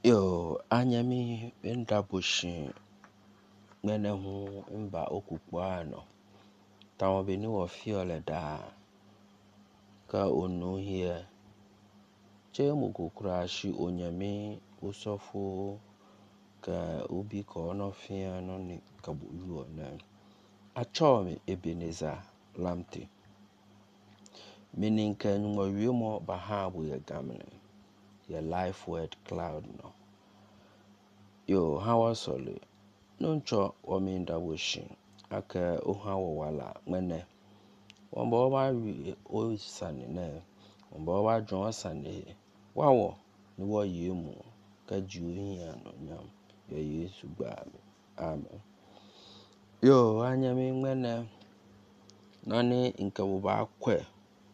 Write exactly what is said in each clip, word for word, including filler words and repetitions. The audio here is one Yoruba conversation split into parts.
Yo, anyami benda bushin mene hu mba okukwana. Tawo beni wo fiole da ka onu hie. Che mukukura shi onyami usofu ka ubi ko ono fia no ni kabu yuo na. Achomi Ebeneza lamti. Meaning ka nyuma wiemo bahabu ya gamne. Ya life word cloud no. Yo, hawa soli. Nuncho waminda wushin. Aka uhawa wala mwene. Wamba wawa wi o sani ne. Wamba wawa jon sani. Wawo ni wa yemu. Kajuhi ya no nyam. Ya Yesu baami. Amen. Yo, anyami mwene. Nani inka waba kwe.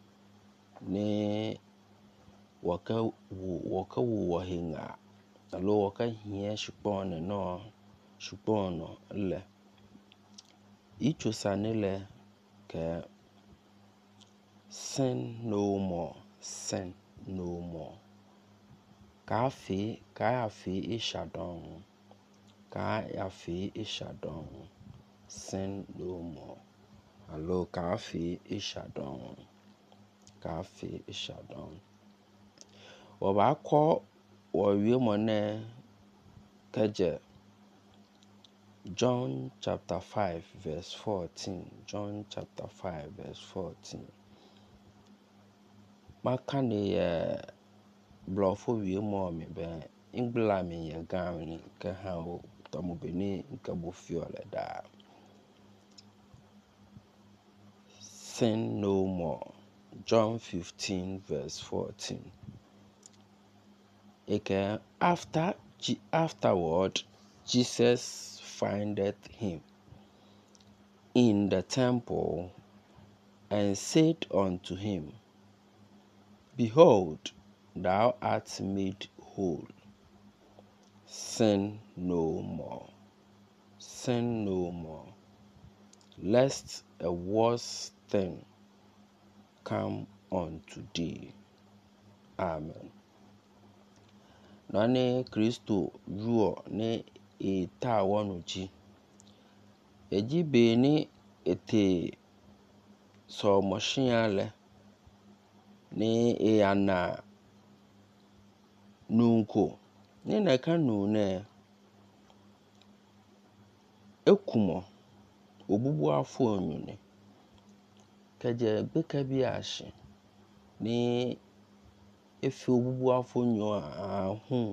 Ni waka wu waka wu wahinga. Alo waka hiye shupone no. Shupono le. Icho sanile ke sin no more. Sin no more. Kafi, kafi ishadon. Kafi ishadon. Sin no more. Alo kafi ishadon. Kafi ishadon. Waba ko wawie mone keje. John chapter five verse fourteen. John chapter five verse fourteen. Makani ye blofo wie mo mi be ingla mi ye gami ke ha o tomo beni nke bo fiole da. Sin no more. John fifteen verse fourteen. Okay, after afterward Jesus findeth him in the temple and said unto him, Behold, thou art made whole. Sin no more. Sin no more. Lest a worse thing come unto thee. Amen. Nani Kristo yuo ne eta wanuji. Eji be ni ete so moshiale ni e ana nunko. Ni na ka nune ekumo obubu afọ onyune. Keje beka bi ashi ni efi obubu afọ nyo ahun.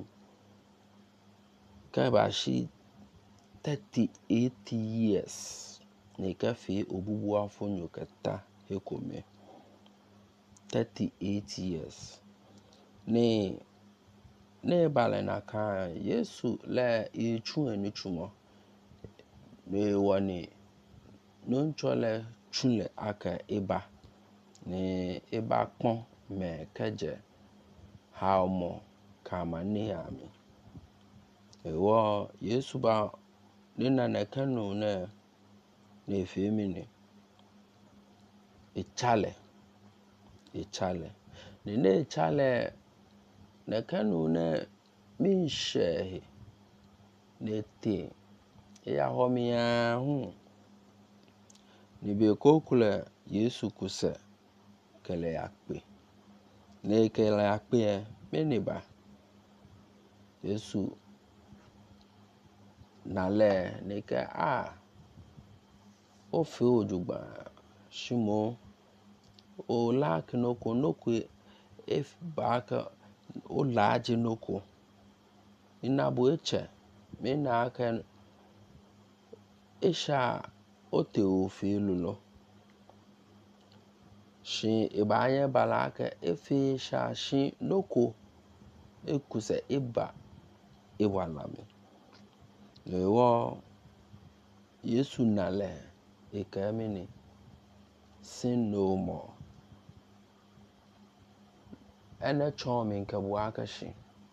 Ka ba shi thirty-eight years. Ni ka fi obubu afọ nyo keta ekome. thirty-eight years. Ni ne bale na ka Yesu le echu eni chumo. Ni wani nunchole chule aka eba. Ni eba pon me keje haumo kama ni ami. Ewa Yesu ba nina nekanu ne ne femini. Echale. Echale. Nine echale nekanu ne minshehe. Nete. Eya homi ya hun. Nibe kokule Yesu kuse kele yakpe. Ne kele yakpe e meniba. Yesu nale neke a ofe ojugba shimo o la kinoko noko if baka o laje noko inabu eche mina aka isha ote ofe lulo shi ibanye balaka efe isha shi noko ekuse iba iwalami. Ewa Yesu nale ekamini sin no more. Ene chomi nke buaka shi.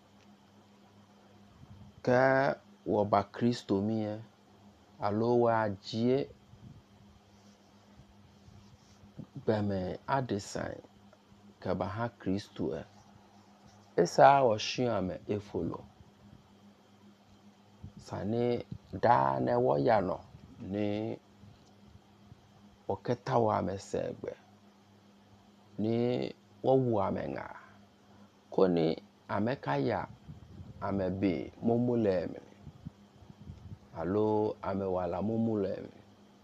Ka waba Kristo miye alo wa jie beme adesign ka ba ha Kristo e. Esa wa shiame efolo. sane da na wo ya no ni oketa wa mesegbe ni wo wu amenga koni ameka ya amebe momule mi alo amewala momule mi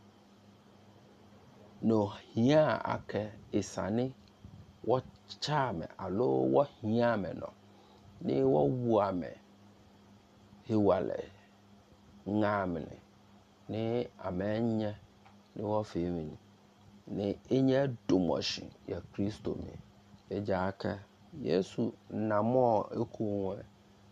no hia ake isane wo chame alo wo hia me no ni wo wu ame hiwale ngamne ni amenye ni wo femi ni enye dumoshi ya Kristo mi eja aka Yesu namo ekunwe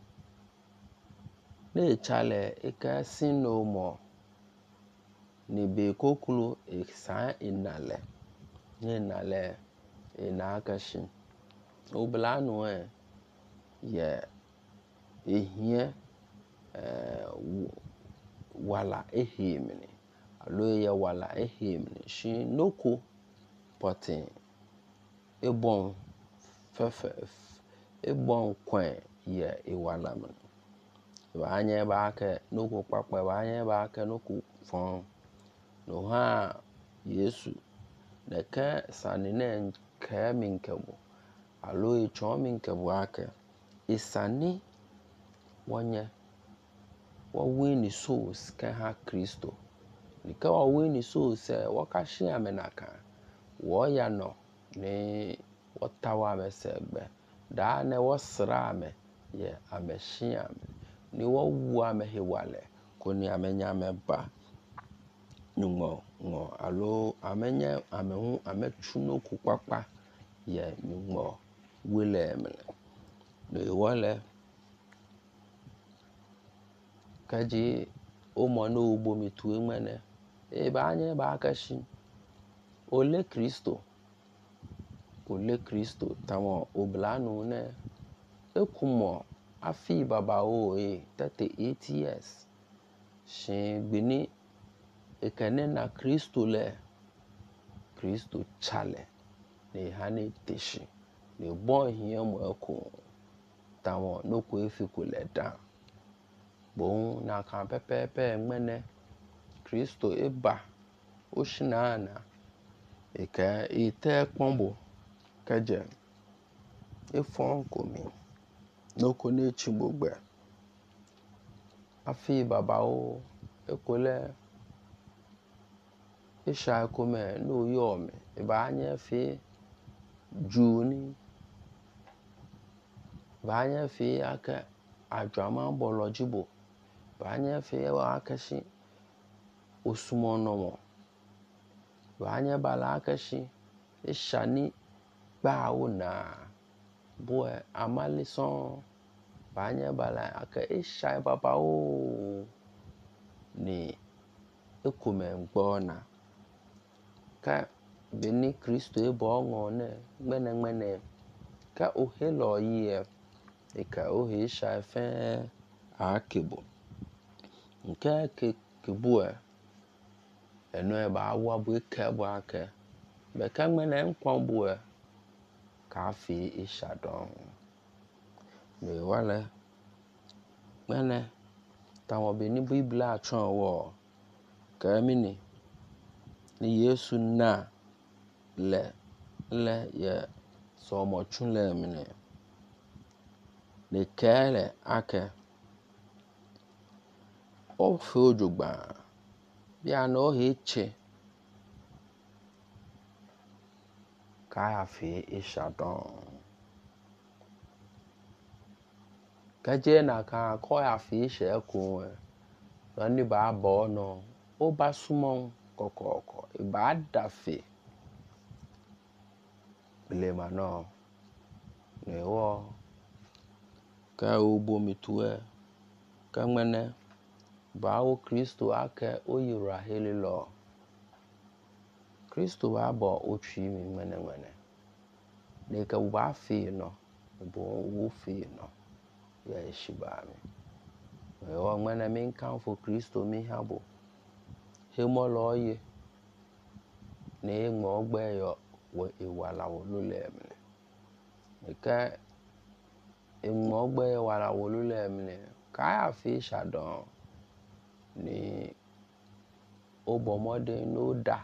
ne chale eka sino mo ni be kokulu eksan inale ni inale ina akashin oblanu e ye ehie eh wala ehimni alo ye wala ehimni shi noko potin ebon fefe ebon kwen ye iwala man ba anye ba ke noko papa ba anye ba ke noko fon no ha Yesu ne ka sanine ka minkebo alo e chon minkebo ake isani wonye wo win souls ka ha Kristo ni ka wo win souls e wo ka hye amenaka wo ya no ni wo tawa mesegbe da na wo sra me ye amehye ame ni wo wu ame hiwale koni amenya meba numo ngo alo amenya amehu amechuno kupapa ye numo wile emle no wole kaji omo no ugbo mitu emene e ba anye ba akashi ole Kristo ole Kristo tamo oblanu ne ekumo afi baba o e thirty-eight years shin gbini ekene na Kristo le Kristo chale ne hane teshi ne bon hia mo eko tamo no ko efiku le dan bon na kan pepepe mene Kristo eba oshinana eka ite pombo kaje efon komi no ko ne chimbogbe afi baba o ekole isha kome no yome e ba anye fi juni ba anye fi aka adwama bolojibo ba anye fi wa akashi osumono mo ba anye bala akashi ishani ba ona boy amalison ba anye bala aka isha baba o ni ekume ngbona ka beni Kristo ebo ngone gbene gbene ka ohelo ye e ka ohe sha fe akebo nke ke kebu e eno e ba wa bu ke bu ake be ka gbene nkwan bu e ka fi isha don me wale gbene tawo beni biblia atron wo ka mini ni Yesu na le le ye so mo chunle mine le kele ake o fe ojugba bia no heche ka ya fi ishadon kaje na ka ko ya fi ishe ku no ni ba bo no o ba sumo kokoko e ba dafe blema no ne wo ka obo mitue ka mene ba o Kristo ake o yira helilo Kristo ba bo o twi mi mene mene ne ka ba fi no bo wo fi no ya shiba mi o mene min kan fo Kristo mi habo hemo lo ye ne mo gbe yo wo iwala wo lule mi ne ka e mo gbe wala wo lule mi ka ya fi shadon ni obomode no da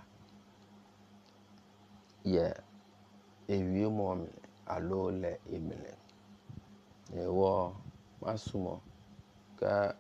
ye ewie mo alo le emile ne wo masumo ka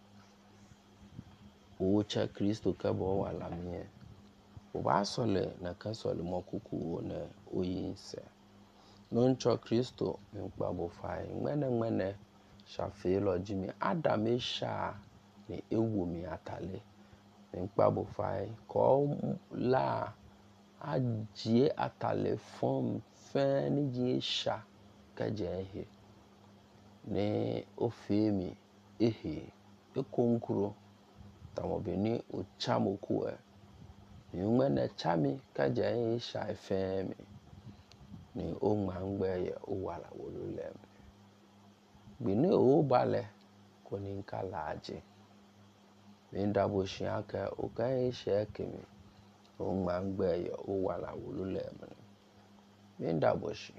ucha Kristo ka bo wala mie o ba sole na ka sole mo kuku na oyinse no ncho Kristo nkpa bo fai ngmene ngmene shafe lo jimi adam esha ni ewu mi atale nkpa bo fai ko la ajie atale fom fe ni ji sha ka je he ne ofemi ehe ekonkuro tamobeni o chamoku e ngmene chami ka je sha femi ni o mangbe ye o wala wolule bini o bale ko ni nkalaje minda bo shiaka o ka sha kemi o mangbe ye o wala wolule minda bo shi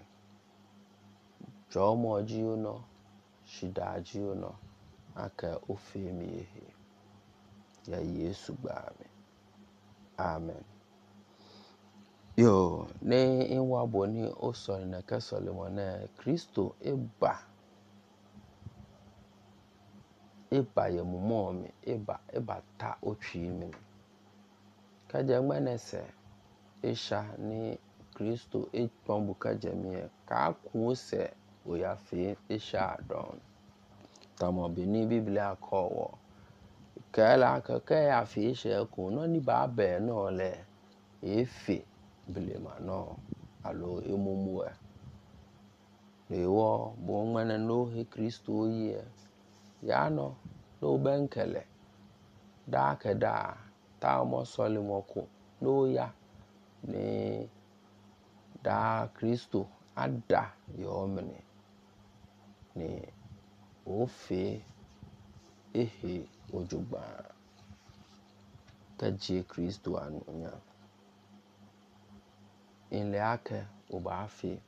jomo ji uno shida ji uno aka ofemi ehe ya Yesu gba mi amen. Yo ne inwa boni o sole na ka sole mo na Kristo eba eba ye mumo mi eba eba ta otwi mi ka je ngmanese isha ni Kristo e tombu ka je mi ka ku se o ya fe isha don tamo bini biblia ko wo ka la ka ka ya fe isha ku no ni ba be no le efe bilema no alo emumu e ewo bo ngmene no he Kristo ye ya no no benkele da ke da ta mo sole mo ku no ya ni da Kristo ada yo mene ni ofe ehe ojugba ka je Kristo anunya in le ake o ba fi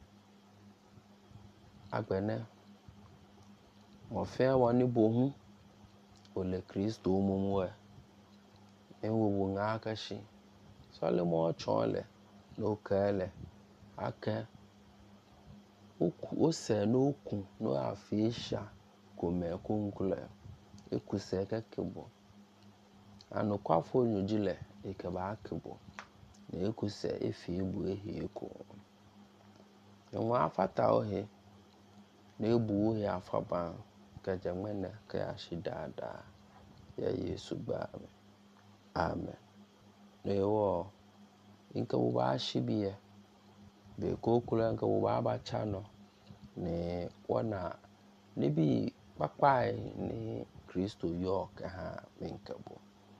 agbene mo fe woni bohu o le Kristo mumu e enwo nga aka shi sole mo chole no kele ake oku ose no ku no afisha ko me kunkule ekuse ka kebo anu kwafo nyujile ike ba kebo na ekuse efi egbu ehi eko nwa afata ohe na egbu ohe afaba ka jamene ka ya shidada ya Yesu gba amen ewo inka wo ba shibiye be ko kula nka wo ba ba chano ne wona ne bi papai ni Kristo yo ka ha minkabo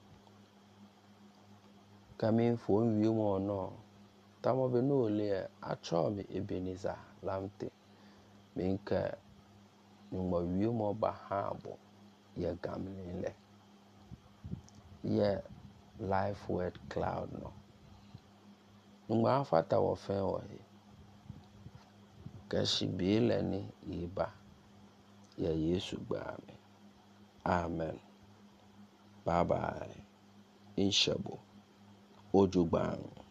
kami fo wi mo no tamo be no le acho mi Ebenezer lamte minka mo wi mo ba ha bo ye gamle ye life word cloud no ngba fata wo fe wo he kashi bele ni iba ya Yesu gba mi amen bye bye inshabo ojugba.